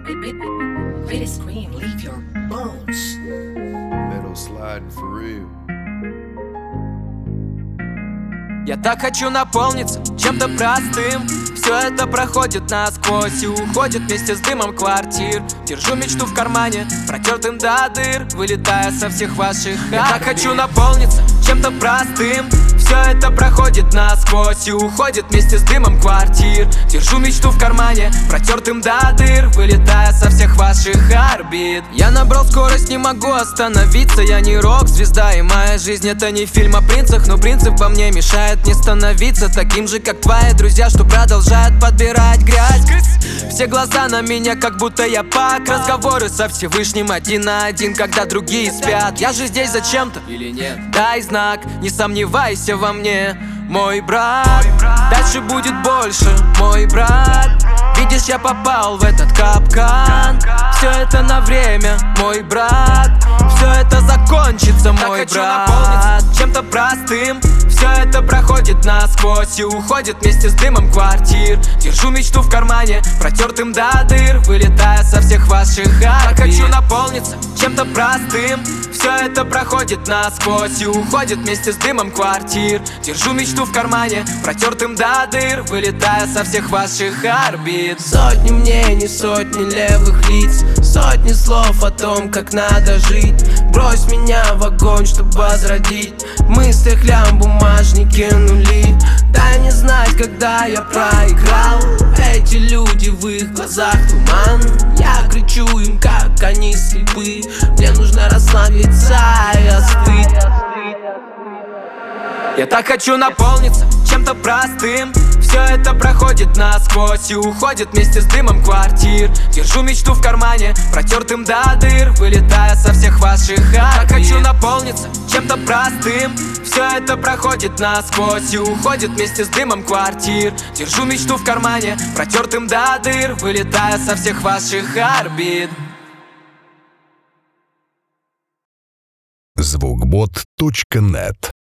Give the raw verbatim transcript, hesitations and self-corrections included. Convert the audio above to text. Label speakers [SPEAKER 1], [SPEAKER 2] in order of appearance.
[SPEAKER 1] Pretty scream, leave your bones.
[SPEAKER 2] Metal sliding for real.
[SPEAKER 3] Я так хочу наполниться чем-то простым. Все это проходит насквозь и уходит вместе с дымом квартир. Держу мечту в кармане, протертым до дыр, вылетая со всех ваших орбит. Я так хочу наполниться чем-то простым. Все это проходит насквозь и уходит вместе с дымом квартир. Держу мечту в кармане, протертым до дыр, вылетая со всех ваших орбит. Я набрал скорость, не могу остановиться. Я не рок-звезда, и моя жизнь это не фильм о принцах. Но принцип во мне мешает не становиться таким же, как твои друзья, что продолжают подбирать грязь. Все глаза на меня, как будто я пак. Разговоры со Всевышним один на один, когда другие спят. Я же здесь зачем-то или нет? Дай знак, не сомневайся во мне, мой брат. Дальше будет больше, мой брат. Видишь, я попал в этот капкан. Все это на время, мой брат. Все это закончится, мой брат. Чем-то простым. Все это проходит насквозь и уходит вместе с дымом квартир. Держу мечту в кармане, протертым до дыр, вылетая со всех ваших орбит. Я хочу наполниться чем-то простым. Все это проходит насквозь и уходит вместе с дымом квартир. Держу мечту в кармане, протертым до дыр, вылетая со всех ваших орбит.
[SPEAKER 4] Сотни мнений, сотни левых лиц, сотни слов о том, как надо жить. Брось меня в огонь, чтобы возродить. В мыслях лям, бумажники нули. Дай мне знать, когда я проиграл. Эти люди, в их глазах туман. Я кричу им, как они слепы. Мне нужно расслабиться и остыть.
[SPEAKER 3] Я так хочу наполниться чем-то простым. Все это проходит насквозь и уходит вместе с дымом квартир. Держу мечту в кармане, протертым до дыр, вылетая со всех ваших орбит. Я хочу наполниться чем-то простым. Все это проходит насквозь и уходит вместе с дымом квартир. Держу мечту в кармане, протертым до дыр, вылетая со всех ваших орбит.
[SPEAKER 5] звукбот точка нет